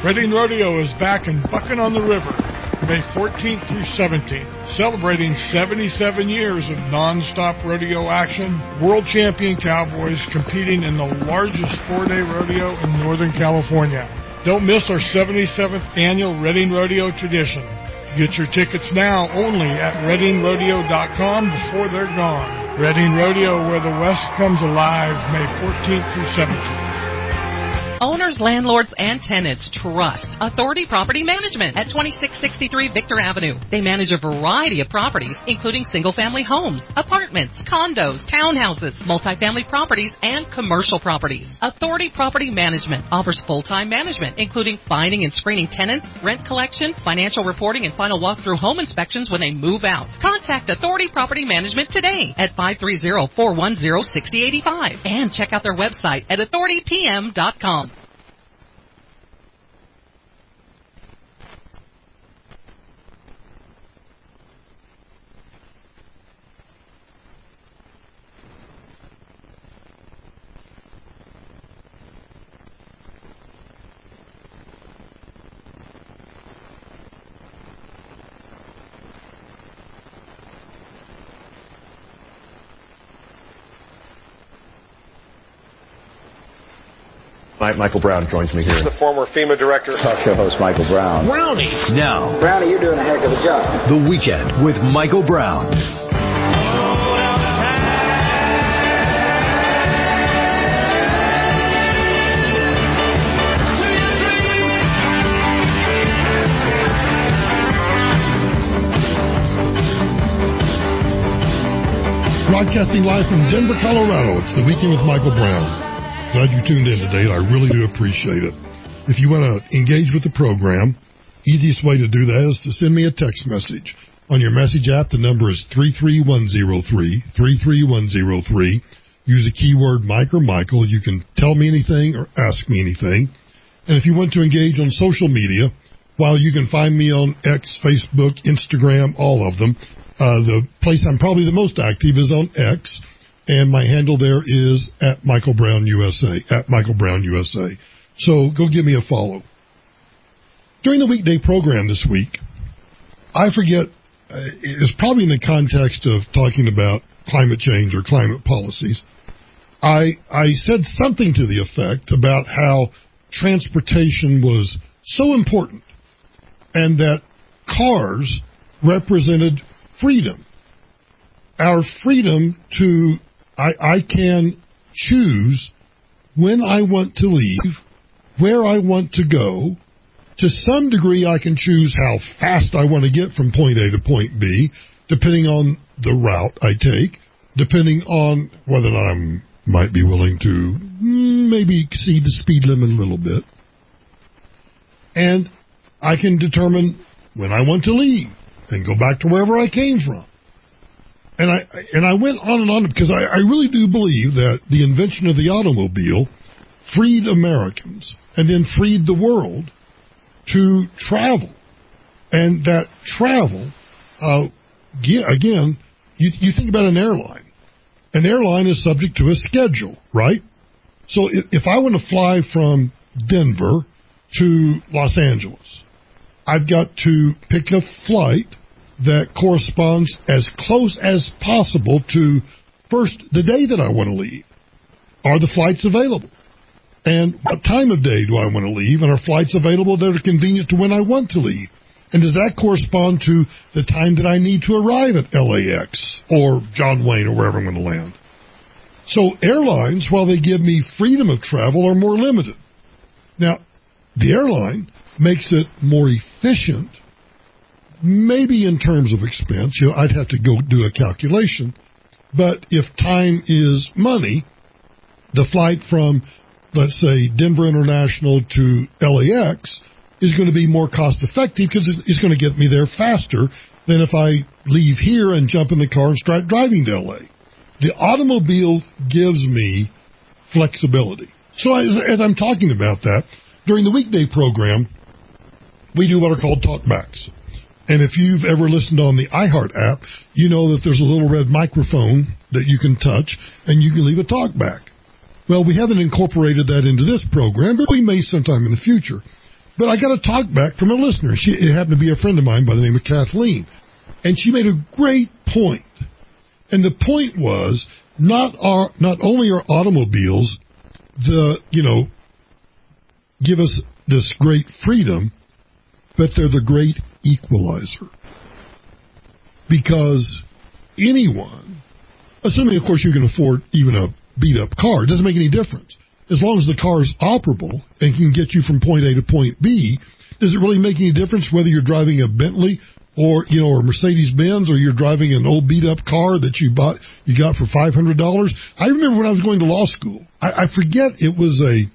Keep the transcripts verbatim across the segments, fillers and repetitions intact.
Reading Rodeo is back in Bucking on the River, May fourteenth through seventeenth, celebrating seventy-seven years of non-stop rodeo action. World champion cowboys competing in the largest four-day rodeo in Northern California. Don't miss our seventy-seventh annual Reading Rodeo tradition. Get your tickets now only at reading rodeo dot com before they're gone. Reading Rodeo, where the West comes alive, May fourteenth through seventeenth. Owners, landlords, and tenants trust Authority Property Management at twenty-six sixty-three Victor Avenue. They manage a variety of properties, including single-family homes, apartments, condos, townhouses, multifamily properties, and commercial properties. Authority Property Management offers full-time management, including finding and screening tenants, rent collection, financial reporting, and final walkthrough home inspections when they move out. Contact Authority Property Management today at five three zero, four one zero, six zero eight five and check out their website at authority p m dot com. Michael Brown joins me here. He's the former FEMA director. Talk show host Michael Brown. Brownie. Now, Brownie, you're doing a heck of a job. The Weekend with Michael Brown. Broadcasting live from Denver, Colorado. It's The Weekend with Michael Brown. Glad you tuned in today. I really do appreciate it. If you want to engage with the program, easiest way to do that is to send me a text message. On your message app, the number is three three one zero three, three three one zero three. Use the keyword Mike or Michael. You can tell me anything or ask me anything. And if you want to engage on social media, while you can find me on X, Facebook, Instagram, all of them, uh, the place I'm probably the most active is on X. And my handle there is at Michael Brown U S A, at Michael Brown U S A. So go give me a follow. During the weekday program this week, I forget, uh, it's probably in the context of talking about climate change or climate policies. I I said something to the effect about how transportation was so important and that cars represented freedom. Our freedom to I, I can choose when I want to leave, where I want to go. To some degree, I can choose how fast I want to get from point A to point B, depending on the route I take, depending on whether or not I might be willing to maybe exceed the speed limit a little bit. And I can determine when I want to leave and go back to wherever I came from. And I and I went on and on because I, I really do believe that the invention of the automobile freed Americans and then freed the world to travel. And that travel, uh, again, you, you think about an airline. An airline is subject to a schedule, right? So if, if I want to fly from Denver to Los Angeles, I've got to pick a flight that corresponds as close as possible to, first, the day that I want to leave. Are the flights available? And what time of day do I want to leave? And are flights available that are convenient to when I want to leave? And does that correspond to the time that I need to arrive at L A X or John Wayne or wherever I'm going to land? So airlines, while they give me freedom of travel, are more limited. Now, the airline makes it more efficient. Maybe in terms of expense, you know, I'd have to go do a calculation. But if time is money, the flight from, let's say, Denver International to L A X is going to be more cost effective because it's going to get me there faster than if I leave here and jump in the car and start driving to L A. The automobile gives me flexibility. So as, as I'm talking about that, during the weekday program, we do what are called talkbacks. And if you've ever listened on the iHeart app, you know that there's a little red microphone that you can touch, and you can leave a talkback. Well, we haven't incorporated that into this program, but we may sometime in the future. But I got a talk back from a listener. She, it happened to be a friend of mine by the name of Kathleen. And she made a great point. And the point was, not our, not only are automobiles the, you know, give us this great freedom, but they're the great equalizer. Because anyone, assuming, of course, you can afford even a beat-up car, it doesn't make any difference. As long as the car is operable and can get you from point A to point B, does it really make any difference whether you're driving a Bentley or, you know, or Mercedes-Benz, or you're driving an old beat-up car that you bought, you got for five hundred dollars? I remember when I was going to law school, I, I forget it was a,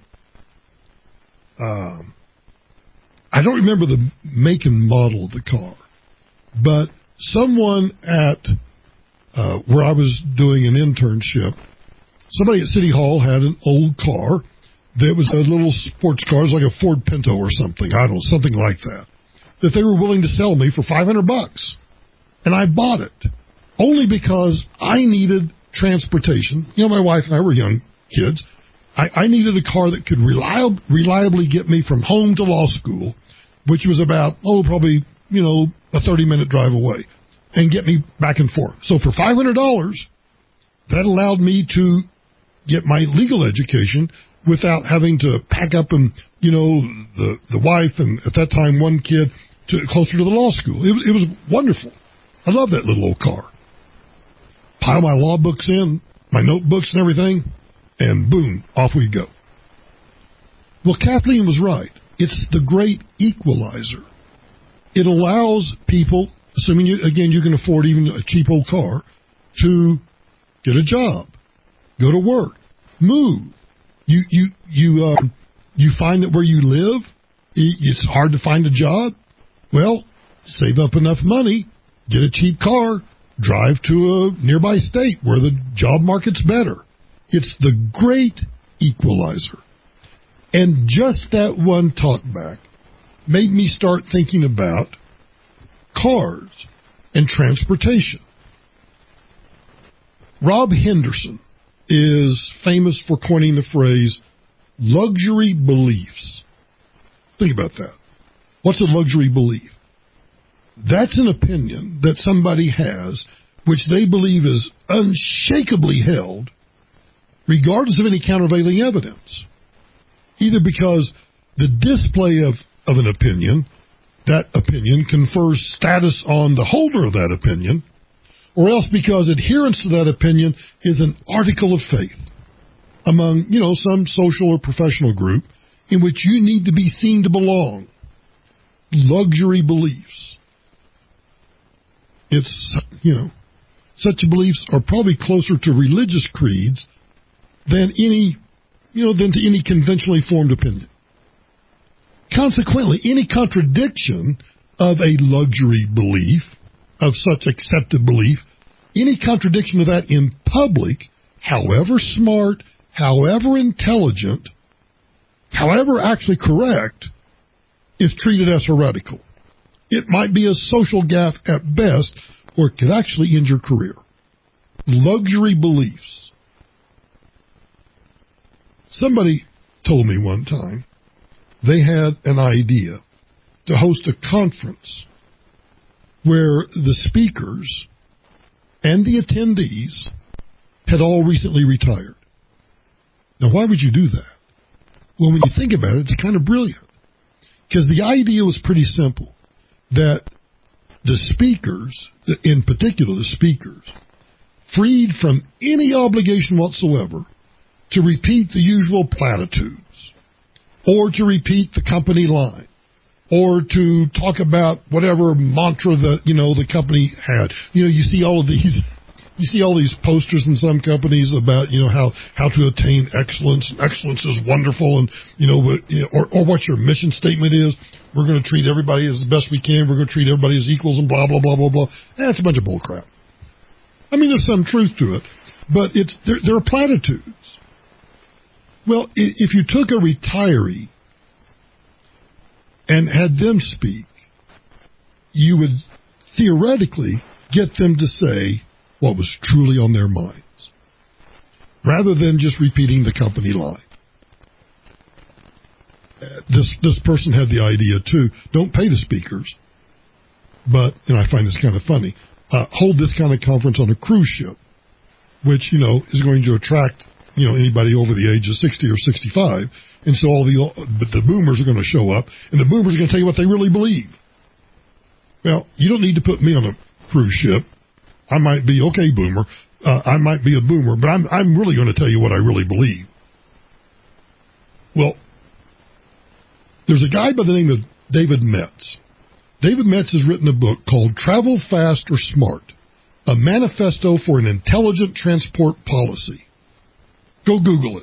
um, I don't remember the make and model of the car, but someone at uh, where I was doing an internship, somebody at City Hall had an old car that was a little sports car, it was like a Ford Pinto or something, I don't know, something like that, that they were willing to sell me for five hundred bucks. And I bought it only because I needed transportation. You know, my wife and I were young kids. I, I needed a car that could reliab- reliably get me from home to law school, which was about, oh, probably, you know, a thirty-minute drive away, and get me back and forth. So for five hundred dollars, that allowed me to get my legal education without having to pack up and, you know, the, the wife and at that time one kid to closer to the law school. It was, it was wonderful. I love that little old car. Pile my law books in, my notebooks and everything, and boom, off we go. Well, Kathleen was right. It's the great equalizer. It allows people, assuming, you, again, you can afford even a cheap old car, to get a job, go to work, move. You you you um, you find that where you live, it's hard to find a job. Well, save up enough money, get a cheap car, drive to a nearby state where the job market's better. It's the great equalizer. And just that one talkback made me start thinking about cars and transportation. Rob Henderson is famous for coining the phrase luxury beliefs. Think about that. What's a luxury belief? That's an opinion that somebody has which they believe is unshakably held, regardless of any countervailing evidence. Either because the display of, of an opinion, that opinion confers status on the holder of that opinion, or else because adherence to that opinion is an article of faith among, you know, some social or professional group in which you need to be seen to belong. Luxury beliefs. It's, you know, such beliefs are probably closer to religious creeds than any, you know, than to any conventionally formed opinion. Consequently, any contradiction of a luxury belief, of such accepted belief, any contradiction of that in public, however smart, however intelligent, however actually correct, is treated as heretical. It might be a social gaffe at best, or it could actually end your career. Luxury beliefs. Somebody told me one time they had an idea to host a conference where the speakers and the attendees had all recently retired. Now, why would you do that? Well, when you think about it, it's kind of brilliant. Because the idea was pretty simple, that the speakers, in particular the speakers, freed from any obligation whatsoever to repeat the usual platitudes, or to repeat the company line, or to talk about whatever mantra that, you know, the company had. You know, you see all of these, you see all these posters in some companies about, you know, how, how to attain excellence. Excellence is wonderful, and, you know, or, or what your mission statement is. We're going to treat everybody as the best we can. We're going to treat everybody as equals, and blah, blah, blah, blah, blah. That's a bunch of bull crap. I mean, there's some truth to it, but it's there, there are platitudes. Well, if you took a retiree and had them speak, you would theoretically get them to say what was truly on their minds, rather than just repeating the company line. this this person had the idea too. Don't pay the speakers, but, and I find this kind of funny, uh, hold this kind of conference on a cruise ship, which, you know, is going to attract, you know, anybody over the age of sixty or sixty-five. And so all the, but the boomers are going to show up, and the boomers are going to tell you what they really believe. Well, you don't need to put me on a cruise ship. I might be, okay, boomer, uh, I might be a boomer, but I'm, I'm really going to tell you what I really believe. Well, there's a guy by the name of David Metz. David Metz has written a book called Travel Fast or Smart, a manifesto for an intelligent transport policy. Go Google it.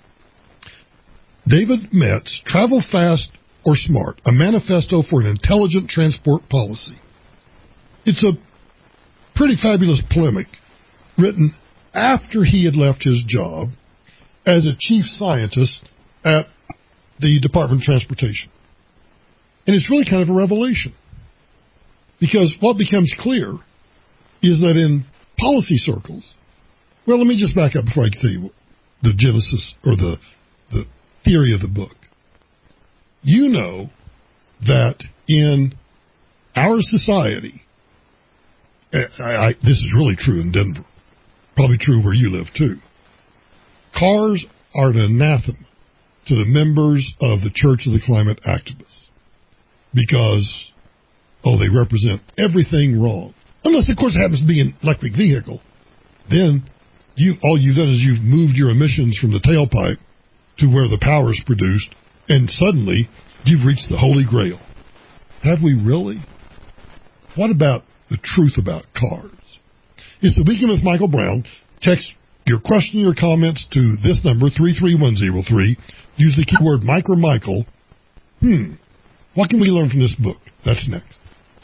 David Metz, Travel Fast or Smart, a manifesto for an intelligent transport policy. It's a pretty fabulous polemic written after he had left his job as a chief scientist at the Department of Transportation. And it's really kind of a revelation, because what becomes clear is that in policy circles, well, let me just back up before I tell you the genesis or the, the theory of the book. You know that in our society, I, I, this is really true in Denver, probably true where you live too, cars are an anathema to the members of the Church of the Climate Activists, because, oh, they represent everything wrong. Unless, of course, it happens to be an electric vehicle. Then you, all you've done is you've moved your emissions from the tailpipe to where the power is produced, and suddenly you've reached the Holy Grail. Have we really? What about the truth about cars? It's the Weekend with Michael Brown. Text your question or comments to this number, three three one zero three. Use the keyword Mike or Michael. Hmm. What can we learn from this book? That's next.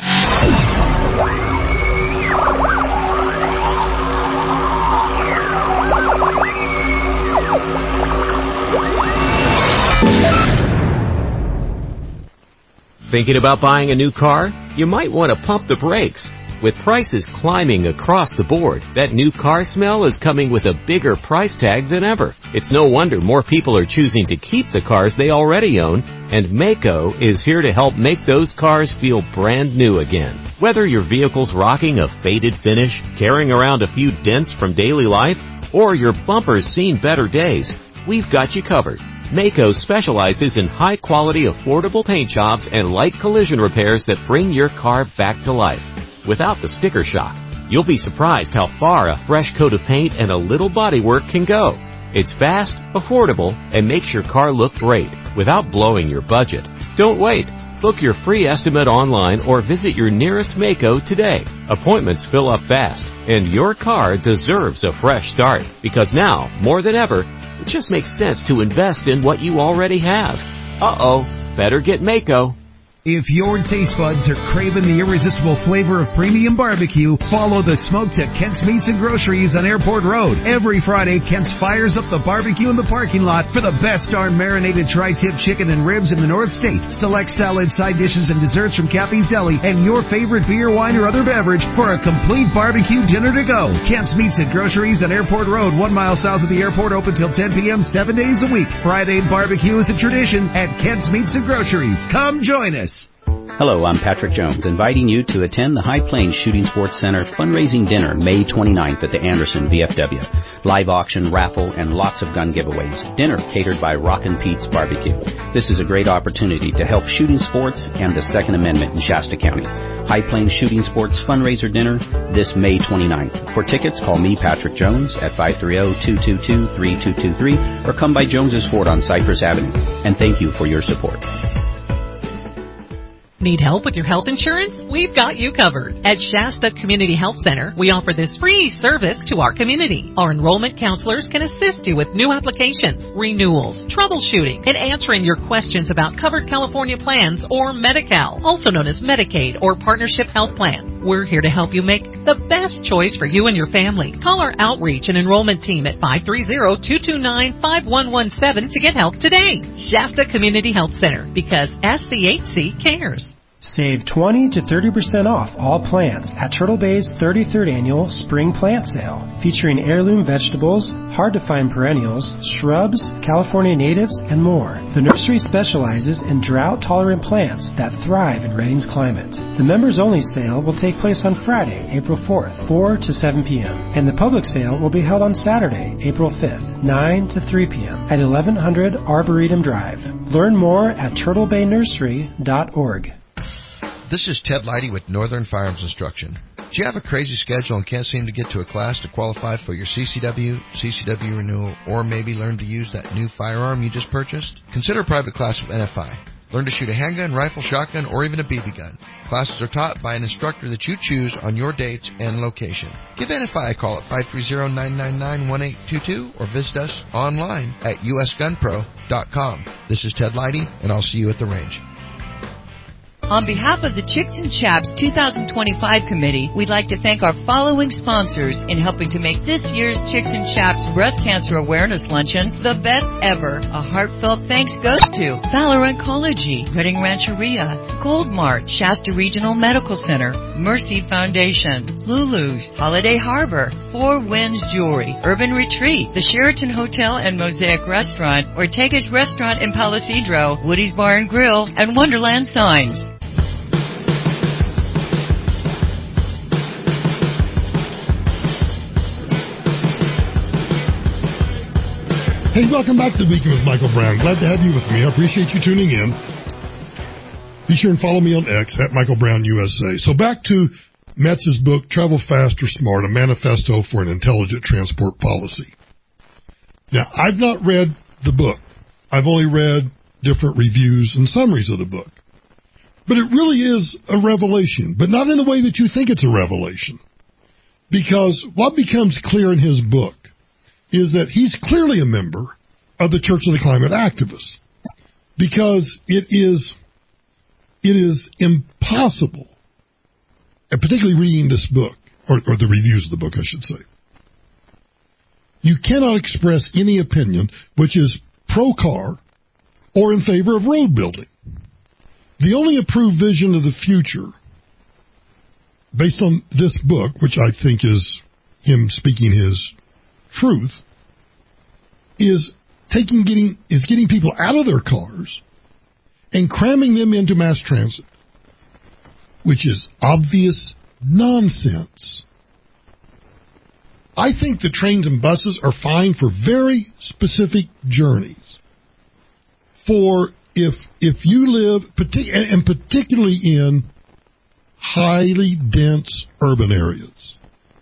Thinking about buying a new car? You might want to pump the brakes. With prices climbing across the board, that new car smell is coming with a bigger price tag than ever. It's no wonder more people are choosing to keep the cars they already own, and Maaco is here to help make those cars feel brand new again. Whether your vehicle's rocking a faded finish, carrying around a few dents from daily life, or your bumper's seen better days, we've got you covered. Maaco specializes in high-quality, affordable paint jobs and light collision repairs that bring your car back to life. Without the sticker shock, you'll be surprised how far a fresh coat of paint and a little bodywork can go. It's fast, affordable, and makes your car look great without blowing your budget. Don't wait. Book your free estimate online or visit your nearest Maaco today. Appointments fill up fast, and your car deserves a fresh start, because now, more than ever, it just makes sense to invest in what you already have. Uh-oh, better get Maaco. If your taste buds are craving the irresistible flavor of premium barbecue, follow the smoke to Kent's Meats and Groceries on Airport Road. Every Friday, Kent's fires up the barbecue in the parking lot for the best darn marinated tri-tip chicken and ribs in the North State. Select salad, side dishes, and desserts from Kathy's Deli, and your favorite beer, wine, or other beverage for a complete barbecue dinner to go. Kent's Meats and Groceries on Airport Road, one mile south of the airport, open till ten p.m., seven days a week. Friday barbecue is a tradition at Kent's Meats and Groceries. Come join us. Hello, I'm Patrick Jones, inviting you to attend the High Plains Shooting Sports Center fundraising dinner May twenty-ninth at the Anderson V F W. Live auction, raffle, and lots of gun giveaways. Dinner catered by Rockin' Pete's Barbecue. This is a great opportunity to help shooting sports and the Second Amendment in Shasta County. High Plains Shooting Sports fundraiser dinner this May twenty-ninth. For tickets, call me, Patrick Jones, at five three zero, two two two, three two two three or come by Jones's Ford on Cypress Avenue. And thank you for your support. Need help with your health insurance? We've got you covered. At Shasta Community Health Center, we offer this free service to our community. Our enrollment counselors can assist you with new applications, renewals, troubleshooting, and answering your questions about covered California plans or Medi-Cal, also known as Medicaid or Partnership Health Plan. We're here to help you make the best choice for you and your family. Call our outreach and enrollment team at five three zero, two two nine, five one one seven to get help today. Shasta Community Health Center, because S C H C cares. Save twenty to thirty percent off all plants at Turtle Bay's thirty-third Annual Spring Plant Sale, featuring heirloom vegetables, hard-to-find perennials, shrubs, California natives, and more. The nursery specializes in drought-tolerant plants that thrive in Redding's climate. The members-only sale will take place on Friday, April fourth, four to seven p.m., and the public sale will be held on Saturday, April fifth, nine to three p.m. at eleven hundred Arboretum Drive. Learn more at turtle bay nursery dot org. This is Ted Leidy with Northern Firearms Instruction. Do you have a crazy schedule and can't seem to get to a class to qualify for your C C W, C C W renewal, or maybe learn to use that new firearm you just purchased? Consider a private class with N F I. Learn to shoot a handgun, rifle, shotgun, or even a B B gun. Classes are taught by an instructor that you choose on your dates and location. Give N F I a call at five three zero, nine nine nine, one eight two two or visit us online at u s gun pro dot com. This is Ted Leidy, and I'll see you at the range. On behalf of the Chicks and Chaps two thousand twenty-five Committee, we'd like to thank our following sponsors in helping to make this year's Chicks and Chaps Breast Cancer Awareness Luncheon the best ever. A heartfelt thanks goes to Fowler Oncology, Redding Rancheria, Goldmart, Shasta Regional Medical Center, Mercy Foundation, Lulu's, Holiday Harbor, Four Winds Jewelry, Urban Retreat, the Sheraton Hotel and Mosaic Restaurant, Ortega's Restaurant in Palo Cedro, Woody's Bar and Grill, and Wonderland Signs. Hey, welcome back to the Weekend with Michael Brown. Glad to have you with me. I appreciate you tuning in. Be sure and follow me on X, at Michael Brown U S A. So back to Metz's book, Travel Fast or Smart, a manifesto for an intelligent transport policy. Now, I've not read the book. I've only read different reviews and summaries of the book. But it really is a revelation, but not in the way that you think it's a revelation. Because what becomes clear in his book is that he's clearly a member of the Church of the Climate Activists, because it is it is impossible, and particularly reading this book, or, or the reviews of the book, I should say, you cannot express any opinion which is pro-car or in favor of road building. The only approved vision of the future, based on this book, which I think is him speaking his truth, is taking getting is getting people out of their cars and cramming them into mass transit, which is obvious nonsense. I think the trains and buses are fine for very specific journeys. For if if you live, and particularly in highly dense urban areas,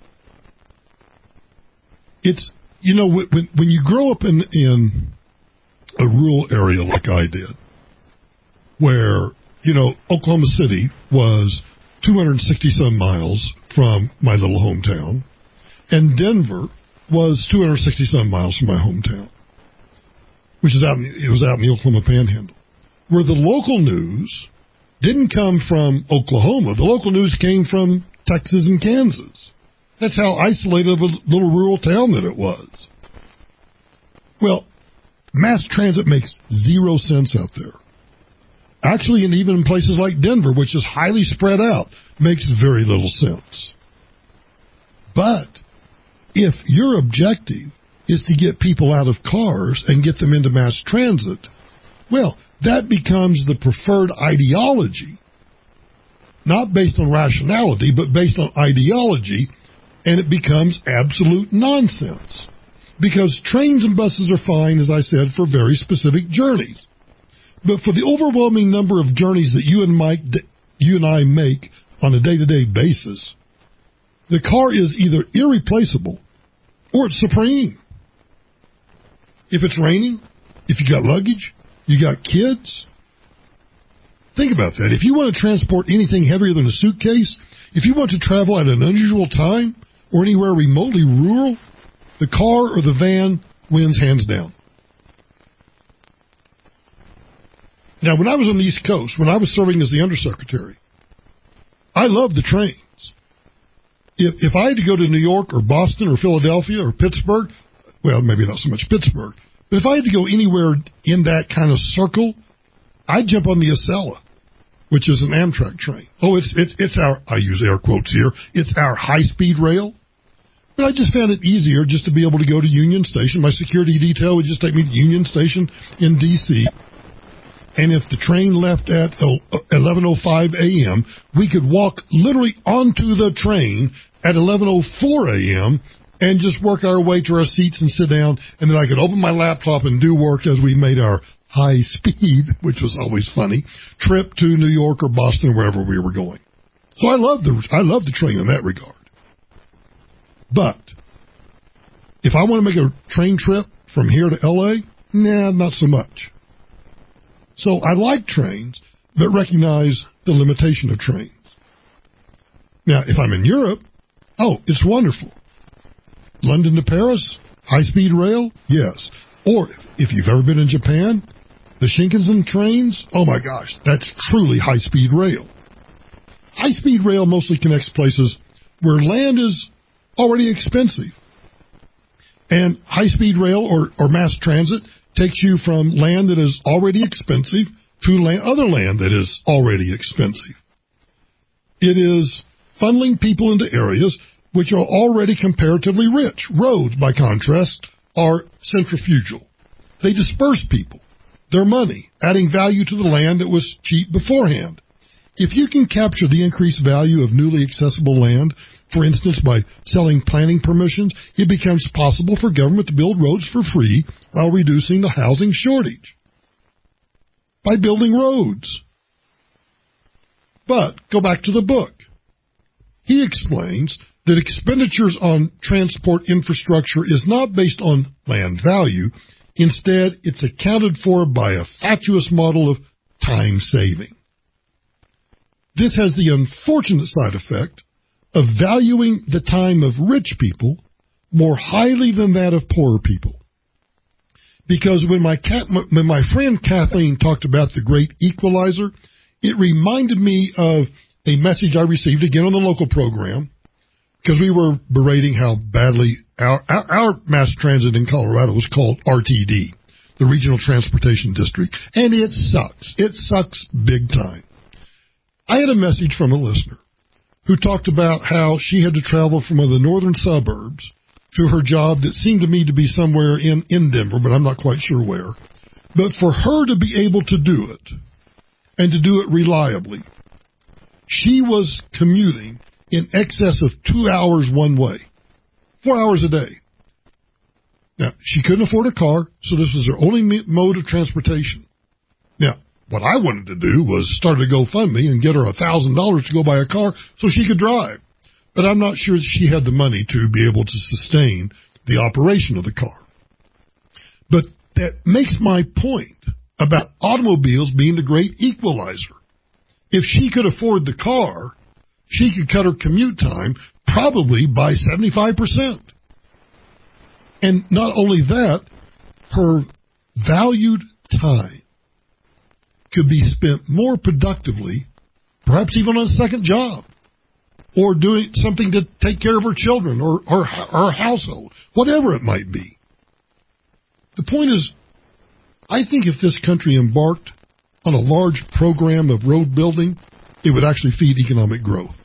it's, you know, when when you grow up in in a rural area like I did, where, you know, Oklahoma City was two hundred sixty some miles from my little hometown, and Denver was two hundred sixty some miles from my hometown, which is out in the, it was out in the Oklahoma Panhandle, where the local news didn't come from Oklahoma. The local news came from Texas and Kansas. That's how isolated of a little rural town that it was. Well, mass transit makes zero sense out there. Actually, and even in places like Denver, which is highly spread out, makes very little sense. But if your objective is to get people out of cars and get them into mass transit, well, that becomes the preferred ideology, not based on rationality, but based on ideology, and it becomes absolute nonsense. Because trains and buses are fine, as I said, for very specific journeys. But for the overwhelming number of journeys that you and Mike, you and I make on a day-to-day basis, the car is either irreplaceable or it's supreme. If it's raining, if you got luggage, you got kids, think about that. If you want to transport anything heavier than a suitcase, if you want to travel at an unusual time or anywhere remotely rural, the car or the van wins hands down. Now, when I was on the East Coast, when I was serving as the undersecretary, I loved the trains. If, if I had to go to New York or Boston or Philadelphia or Pittsburgh, well, maybe not so much Pittsburgh, but if I had to go anywhere in that kind of circle, I'd jump on the Acela, which is an Amtrak train. Oh, it's it's it's our, I use air quotes here, it's our high-speed rail. But I just found it easier just to be able to go to Union Station. My security detail would just take me to Union Station in D C And if the train left at eleven oh five a.m., we could walk literally onto the train at eleven oh four a.m. and just work our way to our seats and sit down, and then I could open my laptop and do work as we made our high speed, which was always funny, trip to New York or Boston, wherever we were going. So I love the I love the train in that regard. But if I want to make a train trip from here to L A, nah, not so much. So I like trains, but recognize the limitation of trains. Now, if I'm in Europe, oh, it's wonderful. London to Paris, high-speed rail, yes. Or if you've ever been in Japan, the Shinkansen trains, oh my gosh, that's truly high-speed rail. High-speed rail mostly connects places where land is already expensive. And high-speed rail or, or mass transit takes you from land that is already expensive to land, other land that is already expensive. It is funneling people into areas which are already comparatively rich. Roads, by contrast, are centrifugal. They disperse people, their money, adding value to the land that was cheap beforehand. If you can capture the increased value of newly accessible land, for instance, by selling planning permissions, it becomes possible for government to build roads for free while reducing the housing shortage. By building roads. But, go back to the book. He explains that expenditures on transport infrastructure is not based on land value. Instead, it's accounted for by a fatuous model of time saving. This has the unfortunate side effect of valuing the time of rich people more highly than that of poorer people. Because when my, cat, when my friend Kathleen talked about the great equalizer, it reminded me of a message I received again on the local program, because we were berating how badly our, our, our mass transit in Colorado was called R T D, the Regional Transportation District, and it sucks. It sucks big time. I had a message from a listener who talked about how she had to travel from one of the northern suburbs to her job that seemed to me to be somewhere in, in Denver, but I'm not quite sure where. But for her to be able to do it, and to do it reliably, she was commuting in excess of two hours one way, four hours a day. Now, she couldn't afford a car, so this was her only mode of transportation. Now, what I wanted to do was start a GoFundMe and get her one thousand dollars to go buy a car so she could drive. But I'm not sure that she had the money to be able to sustain the operation of the car. But that makes my point about automobiles being the great equalizer. If she could afford the car, she could cut her commute time probably by seventy-five percent. And not only that, her valued time could be spent more productively, perhaps even on a second job, or doing something to take care of her children or, or her household, whatever it might be. The point is, I think if this country embarked on a large program of road building, it would actually feed economic growth.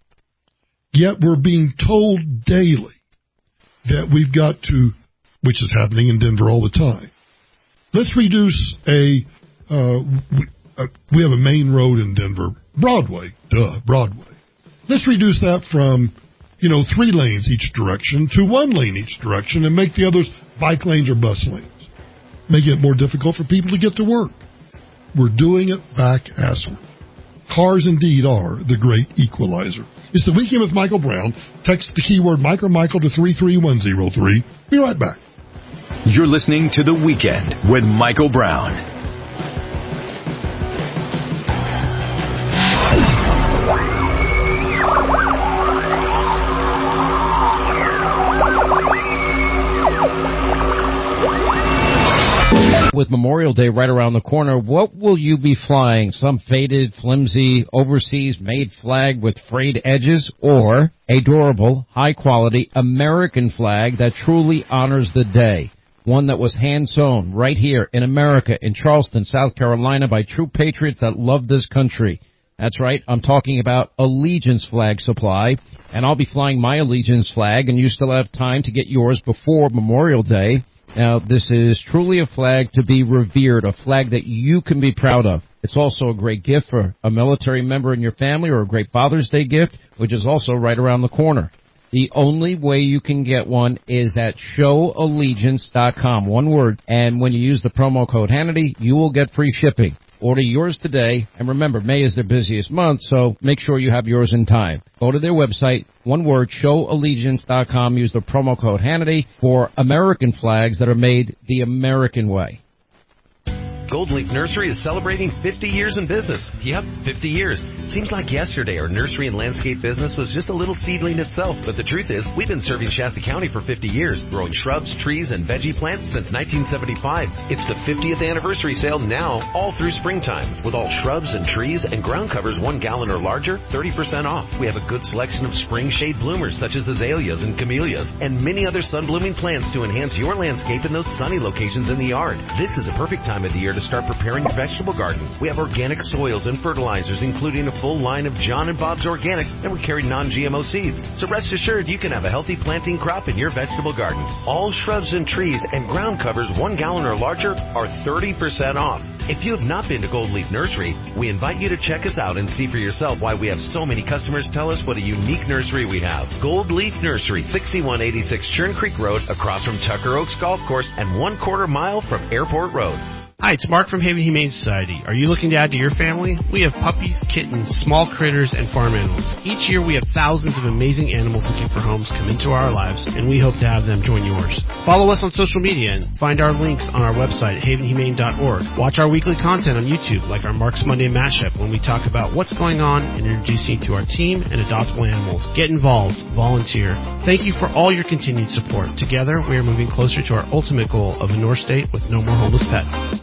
Yet we're being told daily that we've got to, which is happening in Denver all the time, let's reduce a, uh, we, uh, we have a main road in Denver, Broadway, duh, Broadway. Let's reduce that from, you know, three lanes each direction to one lane each direction and make the others bike lanes or bus lanes, making it more difficult for people to get to work. We're doing it back-assward. Cars indeed are the great equalizer. It's the Weekend with Michael Brown. Text the keyword Mike or Michael to three three one zero three. Be right back. You're listening to The Weekend with Michael Brown. With Memorial Day right around the corner, what will you be flying? Some faded, flimsy, overseas-made flag with frayed edges, or a durable, high-quality American flag that truly honors the day? One that was hand-sewn right here in America, in Charleston, South Carolina, by true patriots that love this country. That's right. I'm talking about Allegiance Flag Supply, and I'll be flying my Allegiance flag, and you still have time to get yours before Memorial Day. Now, this is truly a flag to be revered, a flag that you can be proud of. It's also a great gift for a military member in your family or a great Father's Day gift, which is also right around the corner. The only way you can get one is at show allegiance dot com, one word. And when you use the promo code Hannity, you will get free shipping. Order yours today. And remember, May is their busiest month, so make sure you have yours in time. Go to their website, one word, show allegiance dot com. Use the promo code Hannity for American flags that are made the American way. Gold Leaf Nursery is celebrating fifty years in business. Yep, fifty years. Seems like yesterday our nursery and landscape business was just a little seedling itself, but the truth is we've been serving Shasta County for fifty years, growing shrubs, trees, and veggie plants since nineteen seventy-five. It's the fiftieth anniversary sale now, all through springtime, with all shrubs and trees and ground covers one gallon or larger, thirty percent off. We have a good selection of spring shade bloomers such as azaleas and camellias, and many other sun-blooming plants to enhance your landscape in those sunny locations in the yard. This is a perfect time of the year to start preparing your vegetable garden. We have organic soils and fertilizers, including a full line of John and Bob's Organics, and we carry non-G M O seeds. So rest assured you can have a healthy planting crop in your vegetable garden. All shrubs and trees and ground covers one gallon or larger are thirty percent off. If you have not been to Gold Leaf Nursery, we invite you to check us out and see for yourself why we have so many customers tell us what a unique nursery we have. Gold Leaf Nursery, sixty-one eighty-six Churn Creek Road, across from Tucker Oaks Golf Course, and one quarter mile from Airport Road. Hi, it's Mark from Haven Humane Society. Are you looking to add to your family? We have puppies, kittens, small critters, and farm animals. Each year we have thousands of amazing animals looking for homes come into our lives, and we hope to have them join yours. Follow us on social media and find our links on our website, haven humane dot org. Watch our weekly content on YouTube, like our Mark's Monday Mashup, when we talk about what's going on and introduce you to our team and adoptable animals. Get involved. Volunteer. Thank you for all your continued support. Together, we are moving closer to our ultimate goal of a North State with no more homeless pets.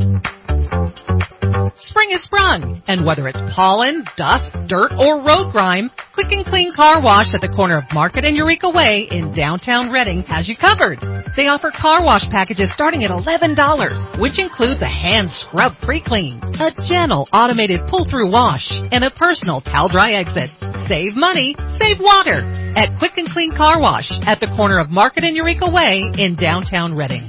Spring is sprung, and whether it's pollen, dust, dirt, or road grime, Quick and Clean Car Wash at the corner of Market and Eureka Way in downtown Reading has you covered. They offer car wash packages starting at eleven dollars, which includes a hand scrub pre-clean, a gentle automated pull-through wash, and a personal towel-dry exit. Save money, save water at Quick and Clean Car Wash at the corner of Market and Eureka Way in downtown Reading.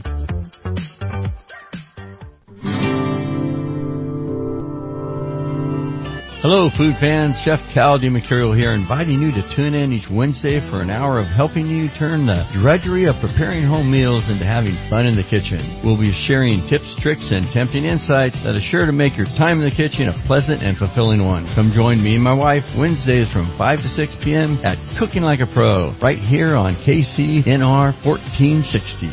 Hello, food fans. Chef Cal DiMercurio here, inviting you to tune in each Wednesday for an hour of helping you turn the drudgery of preparing home meals into having fun in the kitchen. We'll be sharing tips, tricks, and tempting insights that are sure to make your time in the kitchen a pleasant and fulfilling one. Come join me and my wife Wednesdays from five to six p.m. at Cooking Like a Pro, right here on K C N R fourteen sixty.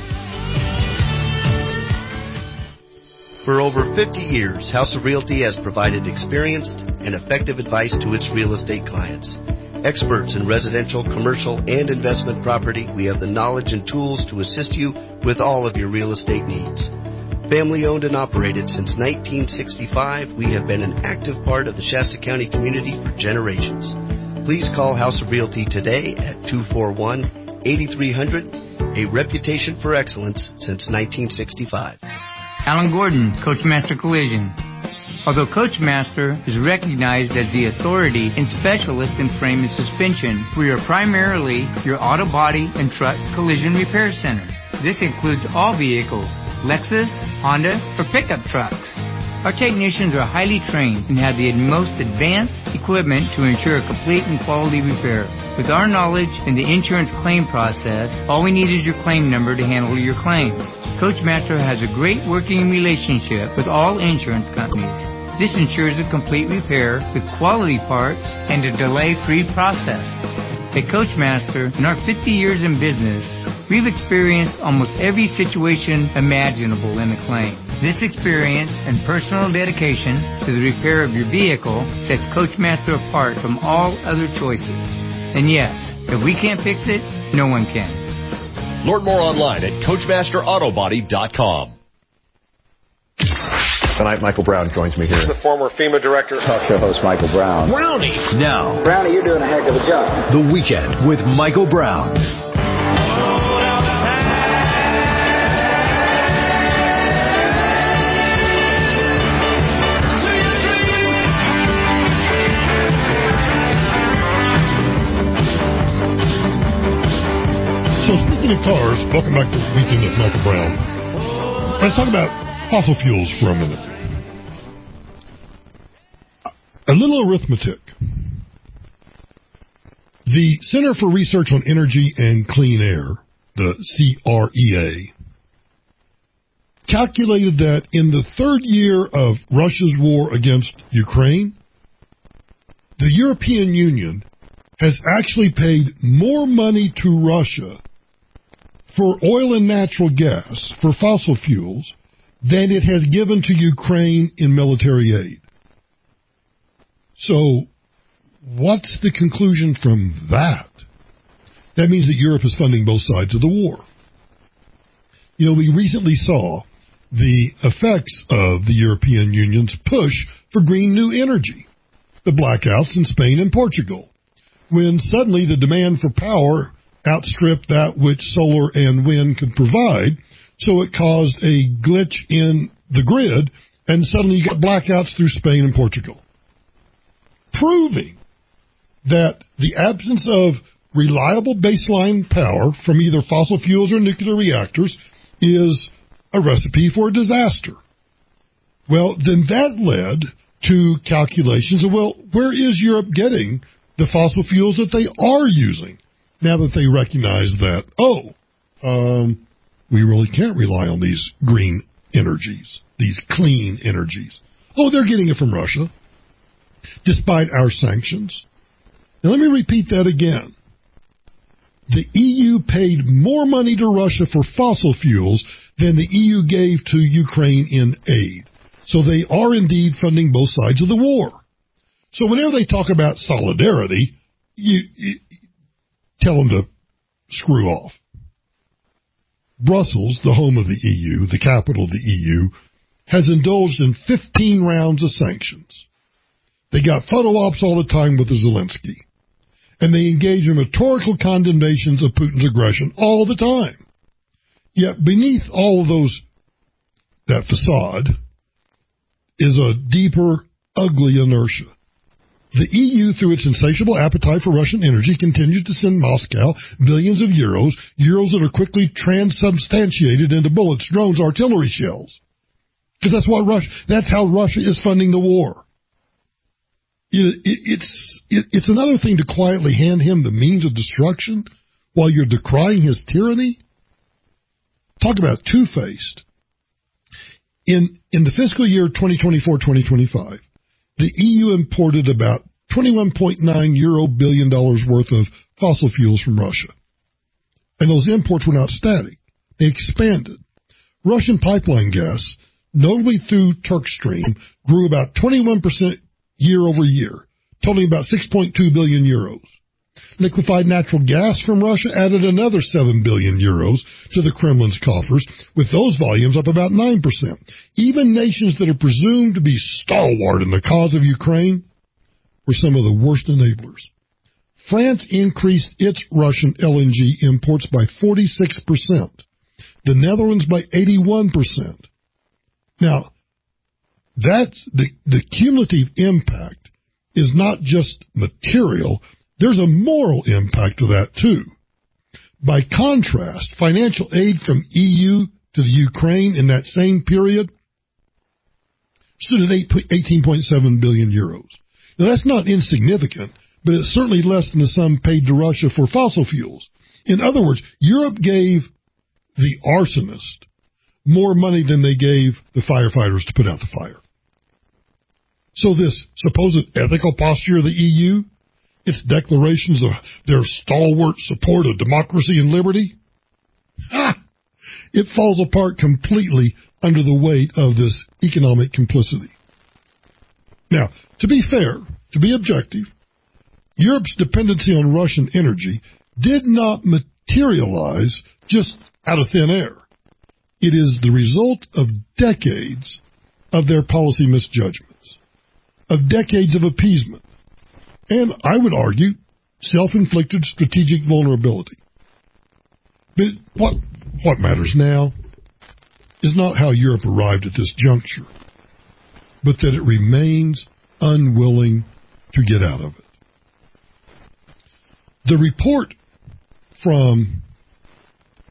For over fifty years, House of Realty has provided experienced and effective advice to its real estate clients. Experts in residential, commercial, and investment property, we have the knowledge and tools to assist you with all of your real estate needs. Family owned and operated since nineteen sixty-five, we have been an active part of the Shasta County community for generations. Please call House of Realty today at two four one, eight three zero zero, a reputation for excellence since nineteen sixty-five. Alan Gordon, Coachmaster Collision. Although Coachmaster is recognized as the authority and specialist in frame and suspension, we are primarily your auto body and truck collision repair center. This includes all vehicles, Lexus, Honda, or pickup trucks. Our technicians are highly trained and have the most advanced equipment to ensure a complete and quality repair. With our knowledge in the insurance claim process, all we need is your claim number to handle your claim. Coachmaster has a great working relationship with all insurance companies. This ensures a complete repair with quality parts and a delay-free process. At Coachmaster, in our fifty years in business, we've experienced almost every situation imaginable in a claim. This experience and personal dedication to the repair of your vehicle sets Coachmaster apart from all other choices. And yes, if we can't fix it, no one can. Learn more online at Coachmaster Auto Body dot com. Tonight, Michael Brown joins me here. This is the former FEMA director. Talk show host Michael Brown. Brownie. Now, Brownie, you're doing a heck of a job. The Weekend with Michael Brown. Speaking of cars, welcome back to the Weekend with Michael Brown. Let's talk about fossil fuels for a minute. A little arithmetic. The Center for Research on Energy and Clean Air, the C R E A, calculated that in the third year of Russia's war against Ukraine, the European Union has actually paid more money to Russia for oil and natural gas, for fossil fuels, than it has given to Ukraine in military aid. So, what's the conclusion from that? That means that Europe is funding both sides of the war. You know, we recently saw the effects of the European Union's push for green new energy, the blackouts in Spain and Portugal, when suddenly the demand for power outstripped that which solar and wind could provide, so it caused a glitch in the grid, and suddenly you got blackouts through Spain and Portugal, proving that the absence of reliable baseline power from either fossil fuels or nuclear reactors is a recipe for a disaster. Well, then that led to calculations of, well, where is Europe getting the fossil fuels that they are using now that they recognize that, oh, um, we really can't rely on these green energies, these clean energies. Oh, they're getting it from Russia, despite our sanctions. Now, let me repeat that again. The E U paid more money to Russia for fossil fuels than the E U gave to Ukraine in aid. So they are indeed funding both sides of the war. So whenever they talk about solidarity, you, you tell them to screw off. Brussels, the home of the E U, the capital of the E U, has indulged in fifteen rounds of sanctions. They got photo ops all the time with the Zelensky. And they engage in rhetorical condemnations of Putin's aggression all the time. Yet beneath all of those, that facade, is a deeper, ugly inertia. The E U, through its insatiable appetite for Russian energy, continues to send Moscow billions of euros, euros that are quickly transubstantiated into bullets, drones, artillery shells. Because that's what Russia, that's how Russia is funding the war. It, it, it's, it, it's another thing to quietly hand him the means of destruction while you're decrying his tyranny. Talk about two-faced. In, in the fiscal year twenty twenty-four twenty twenty-five, the E U imported about twenty-one point nine euro billion dollars worth of fossil fuels from Russia. And those imports were not static. They expanded. Russian pipeline gas, notably through Turkstream, grew about twenty-one percent year over year, totaling about six point two billion euros. Liquefied natural gas from Russia added another seven billion euros to the Kremlin's coffers, with those volumes up about nine percent. Even nations that are presumed to be stalwart in the cause of Ukraine were some of the worst enablers. France increased its Russian L N G imports by forty-six percent. The Netherlands by eighty-one percent. Now, that's the, the cumulative impact is not just material. There's a moral impact to that, too. By contrast, financial aid from E U to the Ukraine in that same period stood at eighteen point seven billion euros. Now, that's not insignificant, but it's certainly less than the sum paid to Russia for fossil fuels. In other words, Europe gave the arsonist more money than they gave the firefighters to put out the fire. So this supposed ethical posture of the E U, its declarations of their stalwart support of democracy and liberty, ha! It falls apart completely under the weight of this economic complicity. Now, to be fair, to be objective, Europe's dependency on Russian energy did not materialize just out of thin air. It is the result of decades of their policy misjudgments, of decades of appeasement, and I would argue self-inflicted strategic vulnerability. But what, what matters now is not how Europe arrived at this juncture, but that it remains unwilling to get out of it. The report from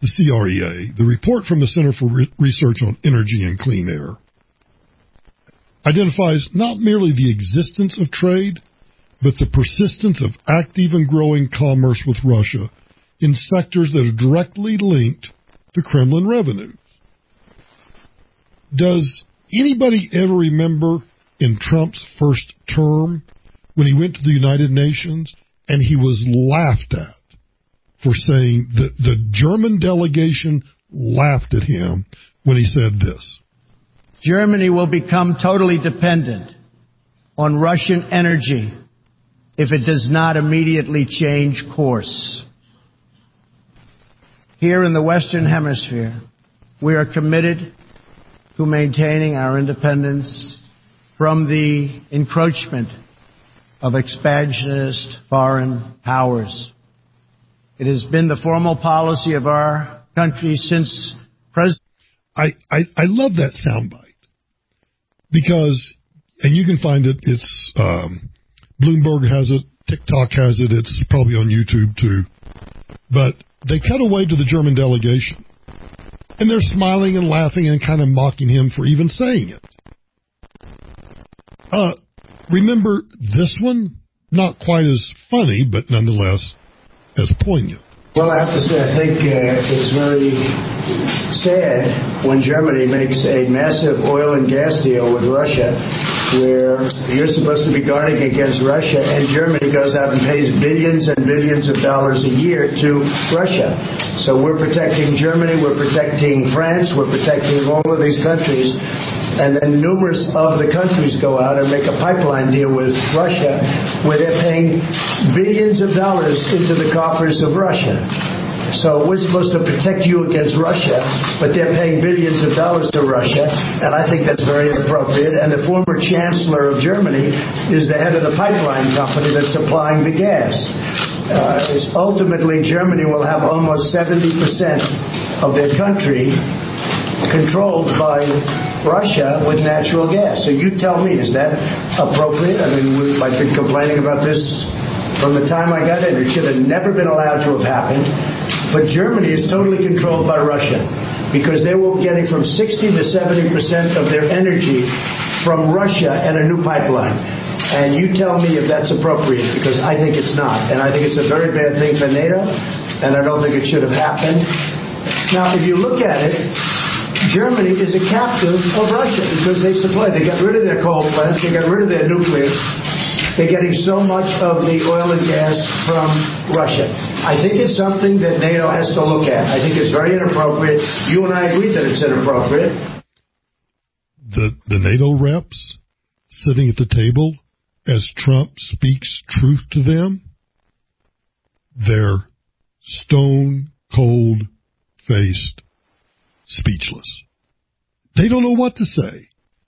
the C R E A, the report from the Center for Re- Research on Energy and Clean Air, identifies not merely the existence of trade, but the persistence of active and growing commerce with Russia in sectors that are directly linked to Kremlin revenues. Does anybody ever remember in Trump's first term when he went to the United Nations and he was laughed at for saying that the German delegation laughed at him when he said this? Germany will become totally dependent on Russian energy if it does not immediately change course. Here in the Western Hemisphere, we are committed to maintaining our independence from the encroachment of expansionist foreign powers. It has been the formal policy of our country since President... I, I, I love that soundbite because, and you can find it, it's, um, Bloomberg has it, TikTok has it, it's probably on YouTube too. But they cut away to the German delegation, and they're smiling and laughing and kind of mocking him for even saying it. Uh, remember this one? Not quite as funny, but nonetheless as poignant. Well, I have to say, I think uh, it's very sad when Germany makes a massive oil and gas deal with Russia, where you're supposed to be guarding against Russia, and Germany goes out and pays billions and billions of dollars a year to Russia. So we're protecting Germany, we're protecting France, we're protecting all of these countries, and then numerous of the countries go out and make a pipeline deal with Russia, where they're paying billions of dollars into the coffers of Russia. So we're supposed to protect you against Russia, but they're paying billions of dollars to Russia, and I think that's very inappropriate. And the former chancellor of Germany is the head of the pipeline company that's supplying the gas. Uh, ultimately, Germany will have almost seventy percent of their country controlled by Russia with natural gas. So you tell me, is that appropriate? I mean, I've been complaining about this from the time I got in. It should have never been allowed to have happened. But Germany is totally controlled by Russia because they were getting from sixty to seventy percent of their energy from Russia and a new pipeline. And you tell me if that's appropriate, because I think it's not. And I think it's a very bad thing for NATO, and I don't think it should have happened. Now, if you look at it, Germany is a captive of Russia because they supply. They got rid of their coal plants. They got rid of their nuclear. They're getting so much of the oil and gas from Russia. I think it's something that NATO has to look at. I think it's very inappropriate. You and I agree that it's inappropriate. The, the NATO reps sitting at the table as Trump speaks truth to them, they're stone-cold-faced speechless. They don't know what to say.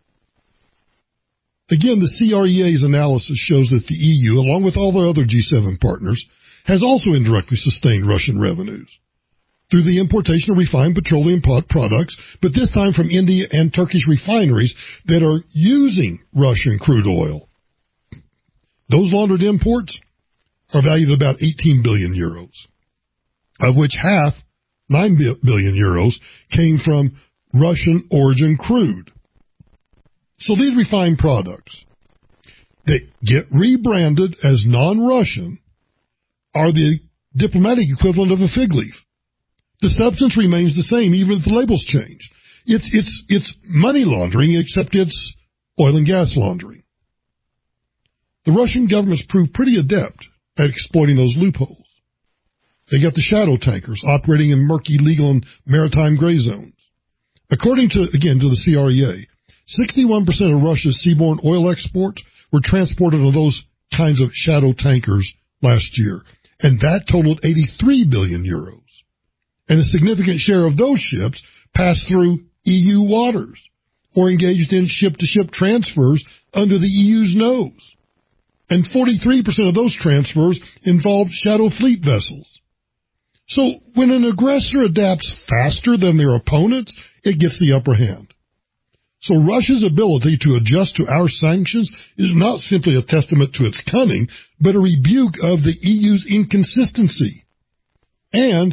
Again, the C R E A's analysis shows that the E U, along with all the other G seven partners, has also indirectly sustained Russian revenues through the importation of refined petroleum products, but this time from India and Turkish refineries that are using Russian crude oil. Those laundered imports are valued at about eighteen billion euros, of which half, nine billion euros, came from Russian origin crude. So these refined products that get rebranded as non-Russian are the diplomatic equivalent of a fig leaf. The substance remains the same even if the labels change. It's, it's, it's money laundering, except it's oil and gas laundering. The Russian government's proved pretty adept at exploiting those loopholes. They got the shadow tankers operating in murky legal and maritime gray zones. According to, again, to the C R E A, sixty-one percent of Russia's seaborne oil exports were transported on those kinds of shadow tankers last year, and that totaled eighty-three billion euros. And a significant share of those ships passed through E U waters or engaged in ship-to-ship transfers under the E U's nose. And forty-three percent of those transfers involved shadow fleet vessels. So when an aggressor adapts faster than their opponents, it gets the upper hand. So Russia's ability to adjust to our sanctions is not simply a testament to its cunning, but a rebuke of the E U's inconsistency and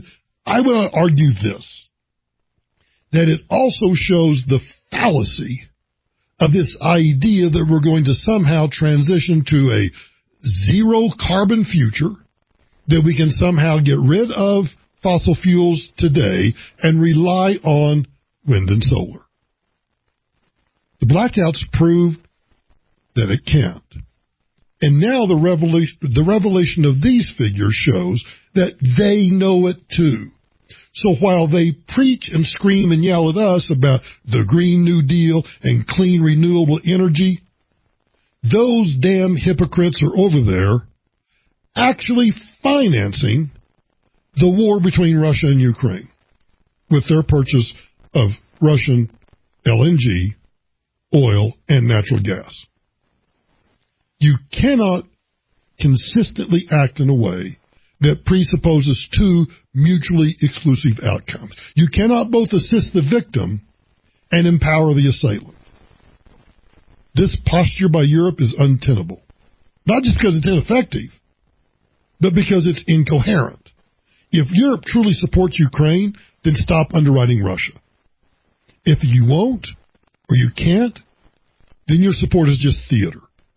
I want to argue this, that it also shows the fallacy of this idea that we're going to somehow transition to a zero carbon future, that we can somehow get rid of fossil fuels today and rely on wind and solar. The blackouts proved that it can't. And now the revelation, the revelation of these figures shows that they know it too. So while they preach and scream and yell at us about the Green New Deal and clean renewable energy, those damn hypocrites are over there actually financing the war between Russia and Ukraine with their purchase of Russian L N G, oil, and natural gas. You cannot consistently act in a way that presupposes two mutually exclusive outcomes. You cannot both assist the victim and empower the assailant. This posture by Europe is untenable. Not just because it's ineffective, but because it's incoherent. If Europe truly supports Ukraine, then stop underwriting Russia. If you won't, or you can't, then your support is just theater.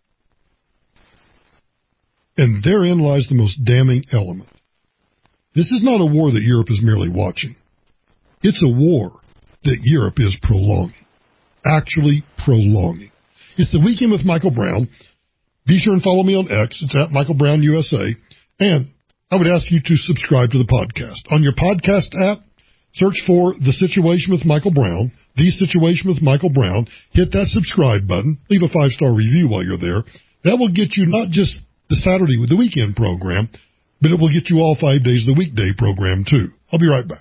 And therein lies the most damning element. This is not a war that Europe is merely watching. It's a war that Europe is prolonging. Actually prolonging. It's the Weekend with Michael Brown. Be sure and follow me on X. It's at Michael Brown U S A. And I would ask you to subscribe to the podcast. On your podcast app, search for The Situation with Michael Brown. The Situation with Michael Brown. Hit that subscribe button. Leave a five-star review while you're there. That will get you not just the Saturday with the weekend program, but it will get you all five days of the weekday program, too. I'll be right back.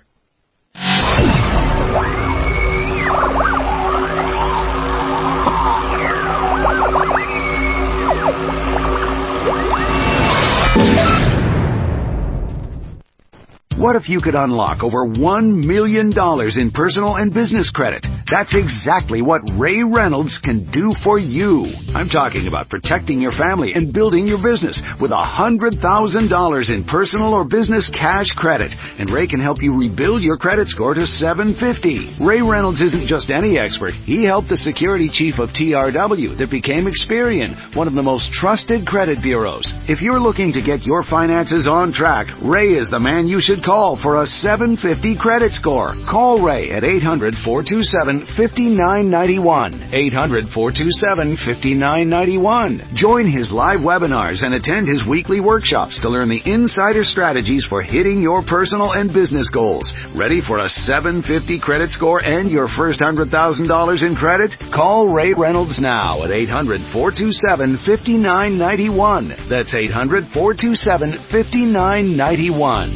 What if you could unlock over one million dollars in personal and business credit? That's exactly what Ray Reynolds can do for you. I'm talking about protecting your family and building your business with one hundred thousand dollars in personal or business cash credit. And Ray can help you rebuild your credit score to seven fifty. Ray Reynolds isn't just any expert. He helped the security chief of T R W that became Experian, one of the most trusted credit bureaus. If you're looking to get your finances on track, Ray is the man you should call for a seven fifty credit score. Call Ray at eight hundred, four two seven, five nine nine one. eight hundred, four two seven, five nine nine one. Join his live webinars and attend his weekly workshops to learn the insider strategies for hitting your personal and business goals. Ready for a seven fifty credit score and your first one hundred thousand dollars in credit? Call Ray Reynolds now at eight hundred, four two seven, five nine nine one. That's eight hundred, four two seven, five nine nine one.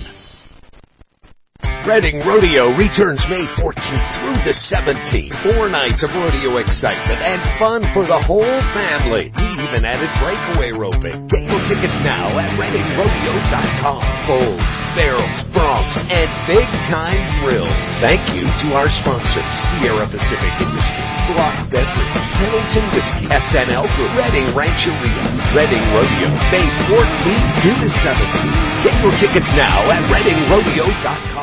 Reading Rodeo returns May fourteenth through the seventeenth. Four nights of rodeo excitement and fun for the whole family. We even added breakaway roping. Get your tickets now at reading rodeo dot com. Bulls, barrels, broncs, and big-time thrills. Thank you to our sponsors, Sierra Pacific Industries, Block Beverage, Pendleton Whiskey, S N L Group, Reading Rancheria, Reading Rodeo, May fourteenth through the seventeenth. Get your tickets now at reading rodeo dot com.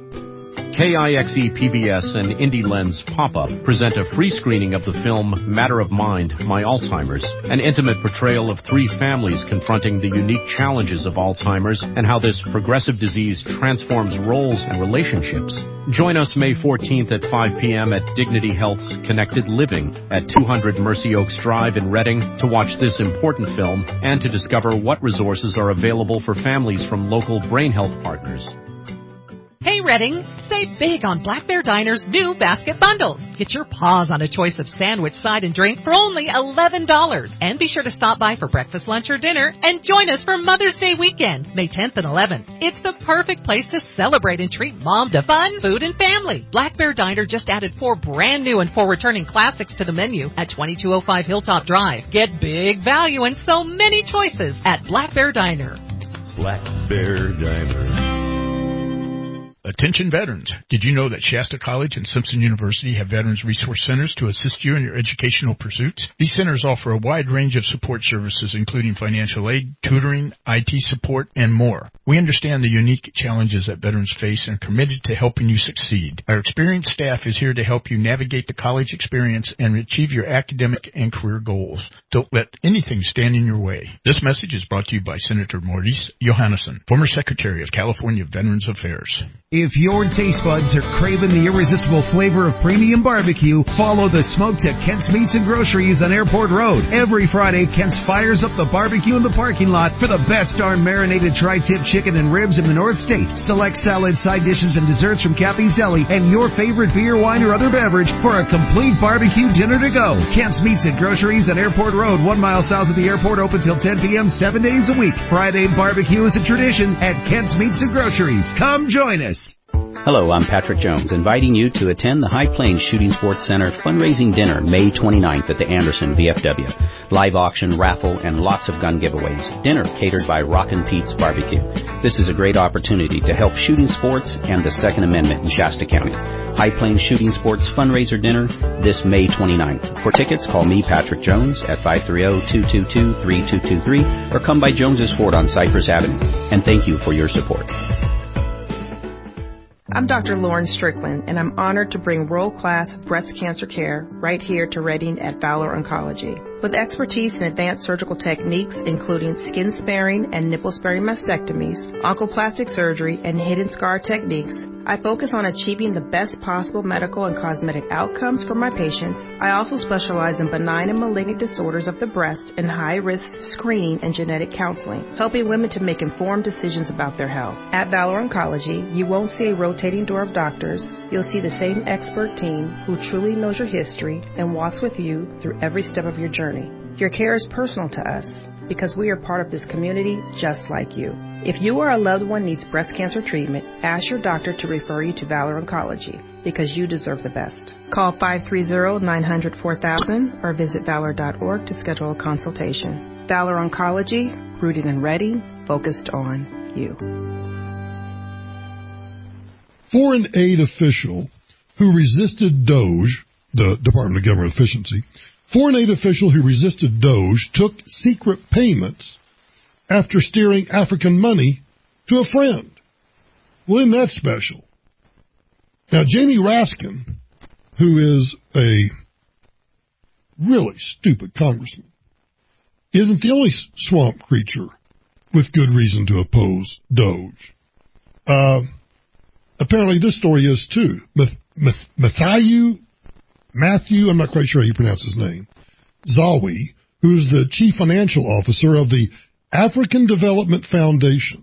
K I X E P B S and Indie Lens Pop-Up present a free screening of the film Matter of Mind, My Alzheimer's, an intimate portrayal of three families confronting the unique challenges of Alzheimer's and how this progressive disease transforms roles and relationships. Join us May fourteenth at five p.m. at Dignity Health's Connected Living at two hundred Mercy Oaks Drive in Reading to watch this important film and to discover what resources are available for families from local brain health partners. Hey Reading, save big on Black Bear Diner's new basket bundles. Get your paws on a choice of sandwich, side, and drink for only eleven dollars. And be sure to stop by for breakfast, lunch, or dinner and join us for Mother's Day weekend, May tenth and eleventh. It's the perfect place to celebrate and treat mom to fun, food, and family. Black Bear Diner just added four brand new and four returning classics to the menu at twenty-two oh five Hilltop Drive. Get big value and so many choices at Black Bear Diner. Black Bear Diner. Attention veterans. Did you know that Shasta College and Simpson University have Veterans Resource Centers to assist you in your educational pursuits? These centers offer a wide range of support services, including financial aid, tutoring, I T support, and more. We understand the unique challenges that veterans face and are committed to helping you succeed. Our experienced staff is here to help you navigate the college experience and achieve your academic and career goals. Don't let anything stand in your way. This message is brought to you by Senator Maurice Johannesson, former Secretary of California Veterans Affairs. If your taste buds are craving the irresistible flavor of premium barbecue, follow the smoke to Kent's Meats and Groceries on Airport Road. Every Friday, Kent's fires up the barbecue in the parking lot for the best darn marinated tri-tip chicken and ribs in the North State. Select salad, side dishes, and desserts from Kathy's Deli, and your favorite beer, wine, or other beverage for a complete barbecue dinner to go. Kent's Meats and Groceries on Airport Road, one mile south of the airport, open till ten p.m., seven days a week. Friday barbecue is a tradition at Kent's Meats and Groceries. Come join us. Hello, I'm Patrick Jones, inviting you to attend the High Plains Shooting Sports Center fundraising dinner May twenty-ninth at the Anderson V F W. Live auction, raffle, and lots of gun giveaways. Dinner catered by Rockin' Pete's Barbecue. This is a great opportunity to help shooting sports and the Second Amendment in Shasta County. High Plains Shooting Sports fundraiser dinner this May twenty-ninth. For tickets, call me, Patrick Jones, at five three zero, two two two, three two two three or come by Jones's Ford on Cypress Avenue. And thank you for your support. I'm Doctor Lauren Strickland, and I'm honored to bring world-class breast cancer care right here to Redding at Valor Oncology. With expertise in advanced surgical techniques, including skin-sparing and nipple-sparing mastectomies, oncoplastic surgery, and hidden scar techniques, I focus on achieving the best possible medical and cosmetic outcomes for my patients. I also specialize in benign and malignant disorders of the breast and high-risk screening and genetic counseling, helping women to make informed decisions about their health. At Valor Oncology, you won't see a rotating door of doctors. You'll see the same expert team who truly knows your history and walks with you through every step of your journey. Your care is personal to us because we are part of this community just like you. If you or a loved one needs breast cancer treatment, ask your doctor to refer you to Valor Oncology because you deserve the best. Call five three zero, nine hundred, four thousand or visit valor dot org to schedule a consultation. Valor Oncology, rooted and ready, focused on you. Foreign aid official who resisted DOGE, the Department of Government Efficiency, foreign aid official who resisted DOGE took secret payments after steering African money to a friend. Well, isn't that special? Now, Jamie Raskin, who is a really stupid congressman, isn't the only swamp creature with good reason to oppose DOGE. Uh, apparently this story is too. Matthew, Matthew, I'm not quite sure how you pronounce his name, Zawi, who's the chief financial officer of the African Development Foundation.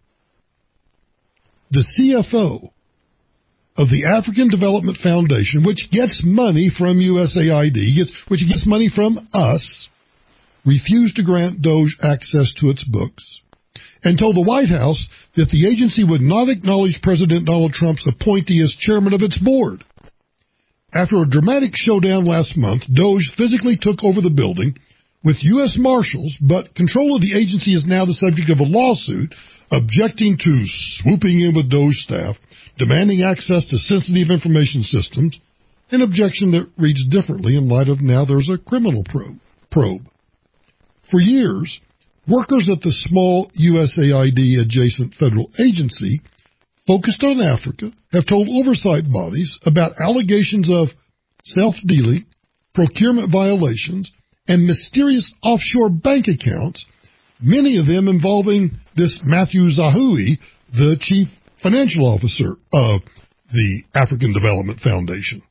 The C F O of the African Development Foundation, which gets money from U S A I D, which gets money from us, refused to grant DOGE access to its books and told the White House that the agency would not acknowledge President Donald Trump's appointee as chairman of its board. After a dramatic showdown last month, DOGE physically took over the building with U S Marshals, but control of the agency is now the subject of a lawsuit objecting to swooping in with DOGE staff, demanding access to sensitive information systems, an objection that reads differently in light of now there's a criminal probe. For years, workers at the small U S A I D-adjacent federal agency focused on Africa have told oversight bodies about allegations of self-dealing, procurement violations, and mysterious offshore bank accounts, many of them involving this Matthew Zahui, the chief financial officer of the African Development Foundation.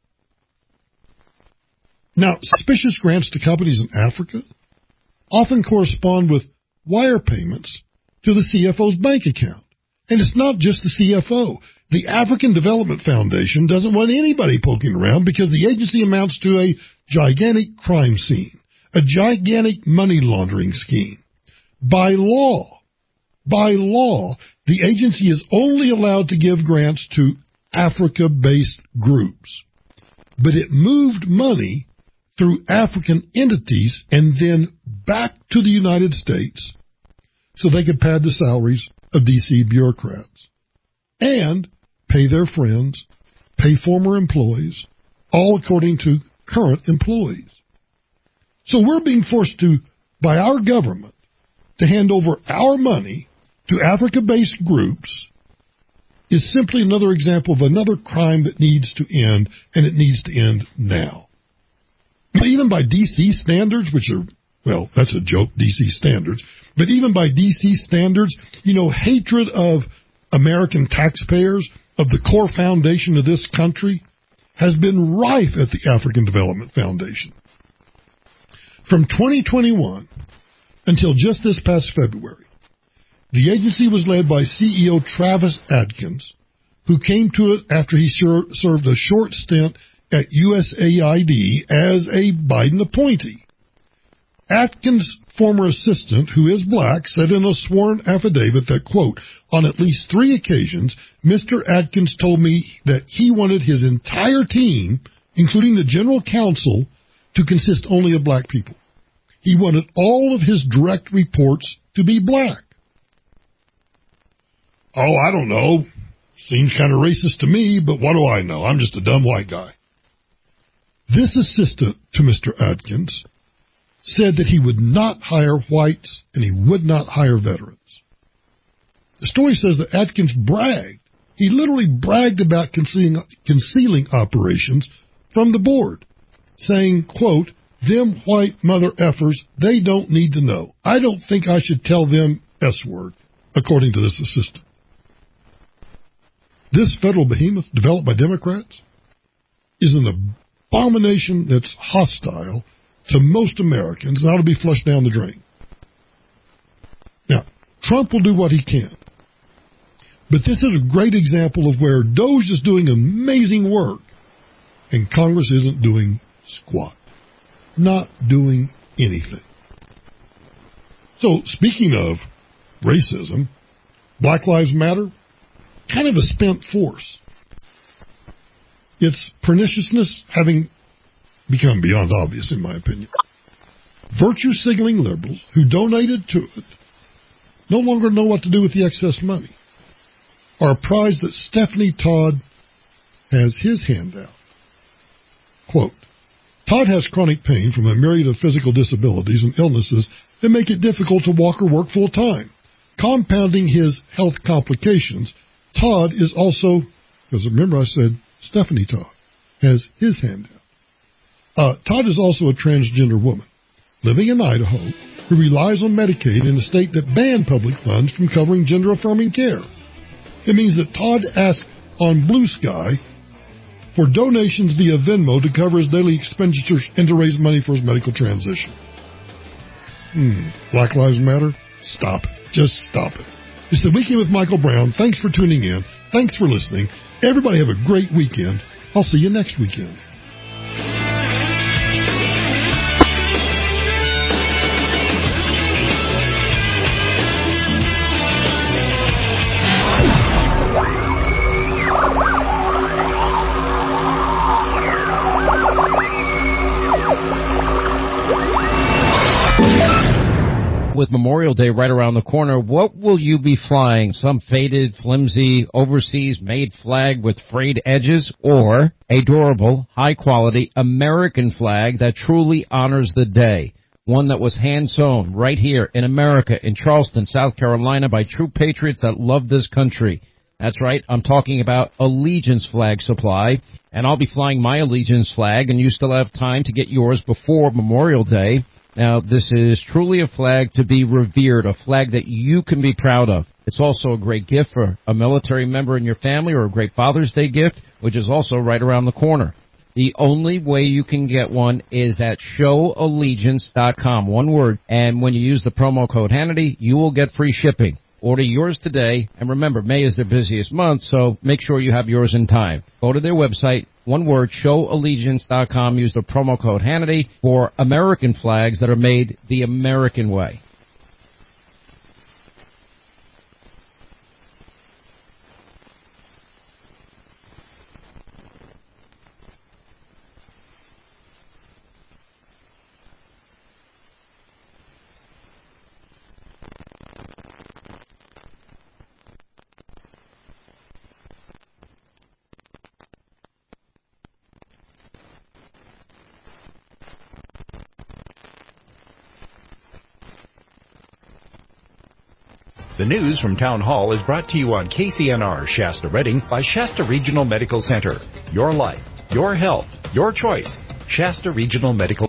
Now, suspicious grants to companies in Africa often correspond with wire payments to the C F O's bank account. And it's not just the C F O. The African Development Foundation doesn't want anybody poking around because the agency amounts to a gigantic crime scene, a gigantic money laundering scheme. By law, by law, the agency is only allowed to give grants to Africa-based groups. But it moved money through African entities and then back to the United States so they could pad the salaries of D C bureaucrats. And pay their friends, pay former employees, all according to current employees. So we're being forced to, by our government, to hand over our money to Africa-based groups is simply another example of another crime that needs to end, and it needs to end now. Even by D C standards, which are, well, that's a joke, D C standards, but even by D C standards, you know, hatred of American taxpayers, of the core foundation of this country, has been rife at the African Development Foundation. From twenty twenty-one until just this past February, the agency was led by C E O Travis Adkins, who came to it after he served a short stint at U S A I D as a Biden appointee. Atkins' former assistant, who is black, said in a sworn affidavit that, quote, on at least three occasions, Mister Atkins told me that he wanted his entire team, including the general counsel, to consist only of black people. He wanted all of his direct reports to be black. Oh, I don't know. Seems kind of racist to me, but what do I know? I'm just a dumb white guy. This assistant to Mister Atkins said that he would not hire whites and he would not hire veterans. The story says that Atkins bragged. He literally bragged about concealing, concealing operations from the board, saying, quote, them white mother effers, they don't need to know. I don't think I should tell them S word, according to this assistant. This federal behemoth, developed by Democrats, is an abomination that's hostile to most Americans and ought to be flushed down the drain. Now, Trump will do what he can. But this is a great example of where DOGE is doing amazing work and Congress isn't doing squat. Not doing anything. So, speaking of racism, Black Lives Matter, kind of a spent force. Its perniciousness having become beyond obvious, in my opinion. Virtue-signaling liberals who donated to it no longer know what to do with the excess money, are apprised that Stephanie Todd has his hand out. Quote, Todd has chronic pain from a myriad of physical disabilities and illnesses that make it difficult to walk or work full-time. Compounding his health complications, Todd is also, because remember I said Stephanie Todd, has his hand out. Uh, Todd is also a transgender woman living in Idaho who relies on Medicaid in a state that banned public funds from covering gender-affirming care. It means that Todd asks on Blue Sky for donations via Venmo to cover his daily expenditures and to raise money for his medical transition. Hmm. Black Lives Matter? Stop it. Just stop it. It's the Weekend with Michael Brown. Thanks for tuning in. Thanks for listening. Everybody have a great weekend. I'll see you next weekend. With Memorial Day right around the corner, what will you be flying? Some faded, flimsy, overseas-made flag with frayed edges, or a durable, high-quality American flag that truly honors the day? One that was hand-sewn right here in America, in Charleston, South Carolina, by true patriots that love this country. That's right, I'm talking about Allegiance Flag Supply, and I'll be flying my Allegiance flag, and you still have time to get yours before Memorial Day. Now, this is truly a flag to be revered, a flag that you can be proud of. It's also a great gift for a military member in your family, or a great Father's Day gift, which is also right around the corner. The only way you can get one is at show allegiance dot com, one word, and when you use the promo code Hannity, you will get free shipping. Order yours today, and remember, May is their busiest month, so make sure you have yours in time. Go to their website, one word, show allegiance dot com, use the promo code Hannity for American flags that are made the American way. The news from Town Hall is brought to you on K C N R Shasta Redding by Shasta Regional Medical Center. Your life, your health, your choice. Shasta Regional Medical